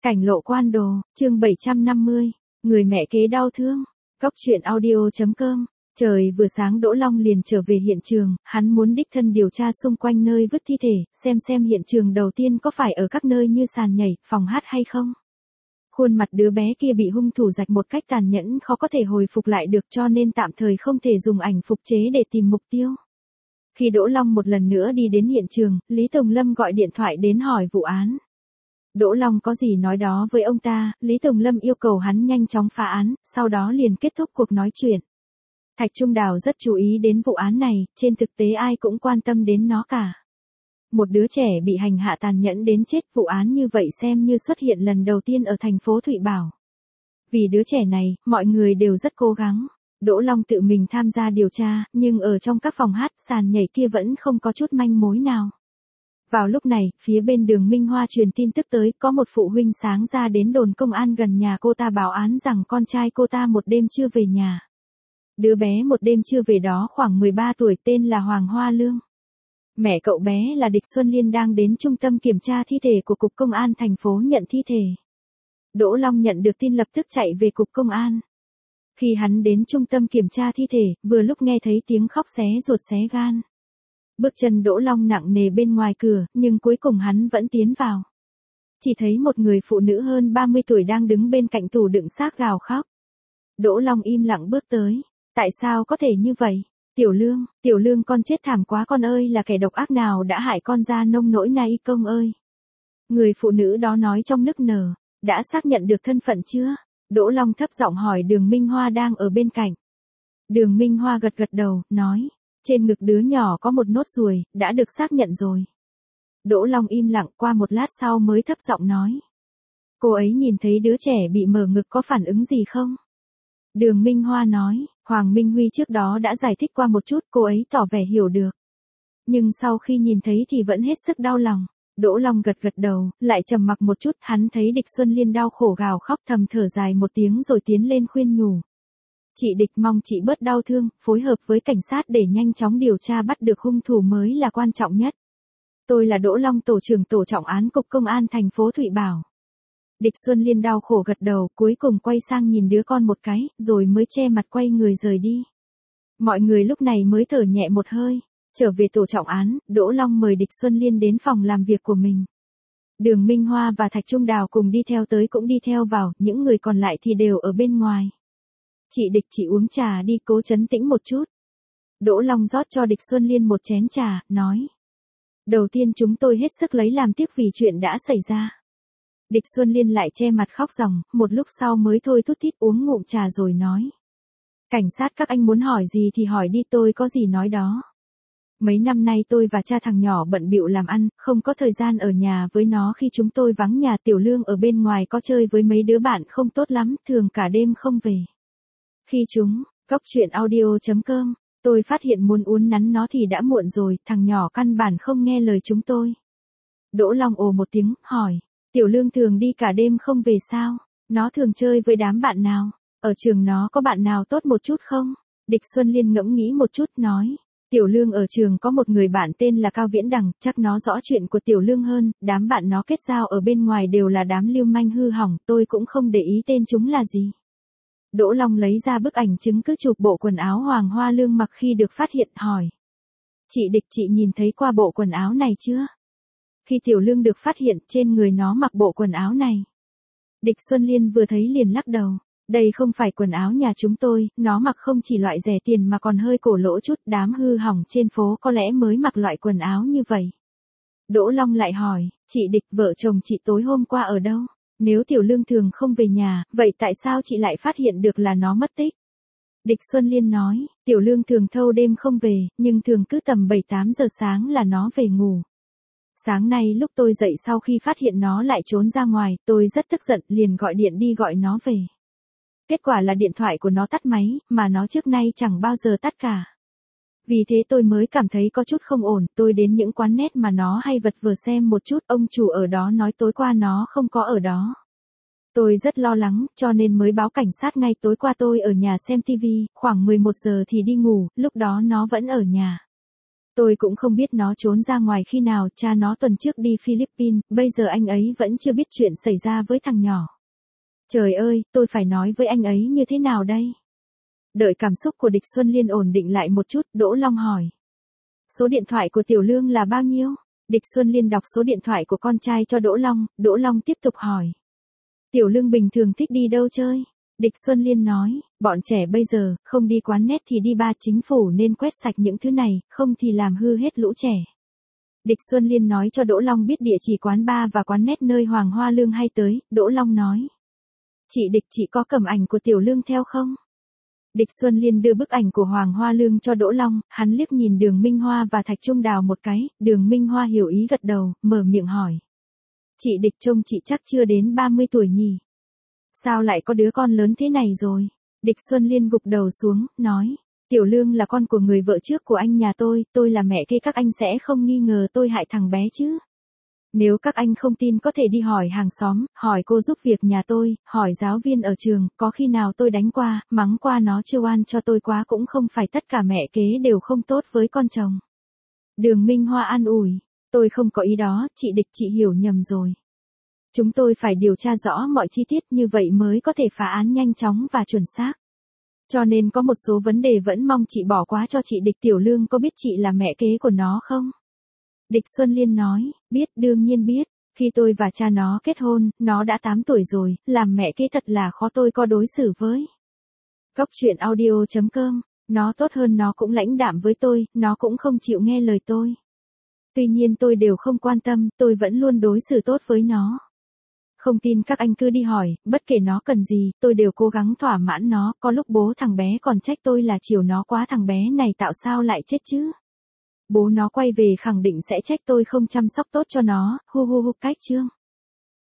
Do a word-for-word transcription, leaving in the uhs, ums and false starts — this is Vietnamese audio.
Cảnh lộ quan đồ, chương bảy trăm năm mươi, người mẹ kế đau thương. Cóc truyện audio.com. Trời vừa sáng Đỗ Long liền trở về hiện trường, hắn muốn đích thân điều tra xung quanh nơi vứt thi thể, xem xem hiện trường đầu tiên có phải ở các nơi như sàn nhảy, phòng hát hay không. Khuôn mặt đứa bé kia bị hung thủ rạch một cách tàn nhẫn khó có thể hồi phục lại được, cho nên tạm thời không thể dùng ảnh phục chế để tìm mục tiêu. Khi Đỗ Long một lần nữa đi đến hiện trường, Lý Tùng Lâm gọi điện thoại đến hỏi vụ án. Đỗ Long có gì nói đó với ông ta, Lý Tùng Lâm yêu cầu hắn nhanh chóng phá án, sau đó liền kết thúc cuộc nói chuyện. Thạch Trung Đào rất chú ý đến vụ án này, trên thực tế ai cũng quan tâm đến nó cả. Một đứa trẻ bị hành hạ tàn nhẫn đến chết, vụ án như vậy xem như xuất hiện lần đầu tiên ở thành phố Thụy Bảo. Vì đứa trẻ này, mọi người đều rất cố gắng. Đỗ Long tự mình tham gia điều tra, nhưng ở trong các phòng hát, sàn nhảy kia vẫn không có chút manh mối nào. Vào lúc này, phía bên Đường Minh Hoa truyền tin tức tới, có một phụ huynh sáng ra đến đồn công an gần nhà cô ta báo án rằng con trai cô ta một đêm chưa về nhà. Đứa bé một đêm chưa về đó khoảng mười ba tuổi, tên là Hoàng Hoa Lương. Mẹ cậu bé là Địch Xuân Liên đang đến trung tâm kiểm tra thi thể của Cục Công an thành phố nhận thi thể. Đỗ Long nhận được tin lập tức chạy về Cục Công an. Khi hắn đến trung tâm kiểm tra thi thể, vừa lúc nghe thấy tiếng khóc xé ruột xé gan. Bước chân Đỗ Long nặng nề bên ngoài cửa, nhưng cuối cùng hắn vẫn tiến vào. Chỉ thấy một người phụ nữ hơn ba mươi tuổi đang đứng bên cạnh tủ đựng xác gào khóc. Đỗ Long im lặng bước tới. Tại sao có thể như vậy? Tiểu Lương, Tiểu Lương con chết thảm quá con ơi, là kẻ độc ác nào đã hại con ra nông nỗi này công ơi. Người phụ nữ đó nói trong nức nở. Đã xác nhận được thân phận chưa? Đỗ Long thấp giọng hỏi Đường Minh Hoa đang ở bên cạnh. Đường Minh Hoa gật gật đầu, nói. Trên ngực đứa nhỏ có một nốt ruồi, đã được xác nhận rồi. Đỗ Long im lặng, qua một lát sau mới thấp giọng nói. Cô ấy nhìn thấy đứa trẻ bị mở ngực có phản ứng gì không? Đường Minh Hoa nói, Hoàng Minh Huy trước đó đã giải thích qua một chút, cô ấy tỏ vẻ hiểu được. Nhưng sau khi nhìn thấy thì vẫn hết sức đau lòng. Đỗ Long gật gật đầu, lại trầm mặc một chút, hắn thấy Địch Xuân Liên đau khổ gào khóc, thầm thở dài một tiếng rồi tiến lên khuyên nhủ. Chị Địch, mong chị bớt đau thương, phối hợp với cảnh sát để nhanh chóng điều tra bắt được hung thủ mới là quan trọng nhất. Tôi là Đỗ Long, tổ trưởng tổ trọng án Cục Công an thành phố Thụy Bảo. Địch Xuân Liên đau khổ gật đầu, cuối cùng quay sang nhìn đứa con một cái, rồi mới che mặt quay người rời đi. Mọi người lúc này mới thở nhẹ một hơi. Trở về tổ trọng án, Đỗ Long mời Địch Xuân Liên đến phòng làm việc của mình. Đường Minh Hoa và Thạch Trung Đào cùng đi theo tới cũng đi theo vào, những người còn lại thì đều ở bên ngoài. Chị Địch, chị uống trà đi, cố trấn tĩnh một chút. Đỗ Long rót cho Địch Xuân Liên một chén trà, nói. Đầu tiên chúng tôi hết sức lấy làm tiếc vì chuyện đã xảy ra. Địch Xuân Liên lại che mặt khóc ròng, một lúc sau mới thôi thút thít uống ngụm trà rồi nói. Cảnh sát các anh muốn hỏi gì thì hỏi đi, tôi có gì nói đó. Mấy năm nay tôi và cha thằng nhỏ bận bịu làm ăn, không có thời gian ở nhà với nó khi chúng tôi vắng nhà. Tiểu Lương ở bên ngoài có chơi với mấy đứa bạn không tốt lắm, thường cả đêm không về. Khi chúng, cóc truyện audio.com, tôi phát hiện muốn uốn nắn nó thì đã muộn rồi, thằng nhỏ căn bản không nghe lời chúng tôi. Đỗ Long ồ một tiếng, hỏi, Tiểu Lương thường đi cả đêm không về sao? Nó thường chơi với đám bạn nào? Ở trường nó có bạn nào tốt một chút không? Địch Xuân Liên ngẫm nghĩ một chút, nói. Tiểu Lương ở trường có một người bạn tên là Cao Viễn Đằng, chắc nó rõ chuyện của Tiểu Lương hơn, đám bạn nó kết giao ở bên ngoài đều là đám lưu manh hư hỏng, tôi cũng không để ý tên chúng là gì. Đỗ Long lấy ra bức ảnh chứng cứ chụp bộ quần áo Hoàng Hoa Lương mặc khi được phát hiện, hỏi. Chị Địch, chị nhìn thấy qua bộ quần áo này chưa? Khi Tiểu Lương được phát hiện, trên người nó mặc bộ quần áo này. Địch Xuân Liên vừa thấy liền lắc đầu. Đây không phải quần áo nhà chúng tôi, nó mặc không chỉ loại rẻ tiền mà còn hơi cổ lỗ chút, đám hư hỏng trên phố có lẽ mới mặc loại quần áo như vậy. Đỗ Long lại hỏi, chị Địch, vợ chồng chị tối hôm qua ở đâu? Nếu Tiểu Lương thường không về nhà, vậy tại sao chị lại phát hiện được là nó mất tích? Địch Xuân Liên nói, Tiểu Lương thường thâu đêm không về, nhưng thường cứ tầm bảy tám giờ sáng là nó về ngủ. Sáng nay lúc tôi dậy sau khi phát hiện nó lại trốn ra ngoài, tôi rất tức giận, liền gọi điện đi gọi nó về. Kết quả là điện thoại của nó tắt máy, mà nó trước nay chẳng bao giờ tắt cả. Vì thế tôi mới cảm thấy có chút không ổn, tôi đến những quán net mà nó hay vật vờ xem một chút, ông chủ ở đó nói tối qua nó không có ở đó. Tôi rất lo lắng, cho nên mới báo cảnh sát ngay. Tối qua tôi ở nhà xem tivi, khoảng mười một giờ thì đi ngủ, lúc đó nó vẫn ở nhà. Tôi cũng không biết nó trốn ra ngoài khi nào, cha nó tuần trước đi Philippines, bây giờ anh ấy vẫn chưa biết chuyện xảy ra với thằng nhỏ. Trời ơi, tôi phải nói với anh ấy như thế nào đây? Đợi cảm xúc của Địch Xuân Liên ổn định lại một chút, Đỗ Long hỏi. Số điện thoại của Tiểu Lương là bao nhiêu? Địch Xuân Liên đọc số điện thoại của con trai cho Đỗ Long, Đỗ Long tiếp tục hỏi. Tiểu Lương bình thường thích đi đâu chơi? Địch Xuân Liên nói, bọn trẻ bây giờ, không đi quán net thì đi ba chính phủ nên quét sạch những thứ này, không thì làm hư hết lũ trẻ. Địch Xuân Liên nói cho Đỗ Long biết địa chỉ quán bar và quán net nơi Hoàng Hoa Lương hay tới, Đỗ Long nói. Chị Địch, chị có cầm ảnh của Tiểu Lương theo không? Địch Xuân Liên đưa bức ảnh của Hoàng Hoa Lương cho Đỗ Long, hắn liếc nhìn Đường Minh Hoa và Thạch Trung Đào một cái, Đường Minh Hoa hiểu ý gật đầu, mở miệng hỏi. Chị Địch trông chị chắc chưa đến ba mươi tuổi nhỉ? Sao lại có đứa con lớn thế này rồi? Địch Xuân Liên gục đầu xuống, nói. Tiểu Lương là con của người vợ trước của anh nhà tôi, tôi là mẹ kế các anh sẽ không nghi ngờ tôi hại thằng bé chứ. Nếu các anh không tin có thể đi hỏi hàng xóm, hỏi cô giúp việc nhà tôi, hỏi giáo viên ở trường, có khi nào tôi đánh qua, mắng qua nó chưa oan cho tôi quá cũng không phải tất cả mẹ kế đều không tốt với con chồng. Đường Minh Hoa an ủi, tôi không có ý đó, chị Địch chị hiểu nhầm rồi. Chúng tôi phải điều tra rõ mọi chi tiết như vậy mới có thể phá án nhanh chóng và chuẩn xác. Cho nên có một số vấn đề vẫn mong chị bỏ qua cho chị Địch. Tiểu Lương có biết chị là mẹ kế của nó không? Địch Xuân Liên nói, biết, đương nhiên biết. Khi tôi và cha nó kết hôn, nó đã tám tuổi rồi, làm mẹ kế thật là khó tôi có đối xử với. Cốc truyện audio chấm com, nó tốt hơn nó cũng lãnh đạm với tôi, nó cũng không chịu nghe lời tôi. Tuy nhiên tôi đều không quan tâm, tôi vẫn luôn đối xử tốt với nó. Không tin các anh cứ đi hỏi, bất kể nó cần gì, tôi đều cố gắng thỏa mãn nó, có lúc bố thằng bé còn trách tôi là chiều nó quá, thằng bé này tạo sao lại chết chứ. Bố nó quay về khẳng định sẽ trách tôi không chăm sóc tốt cho nó, hu hu hu cách chương.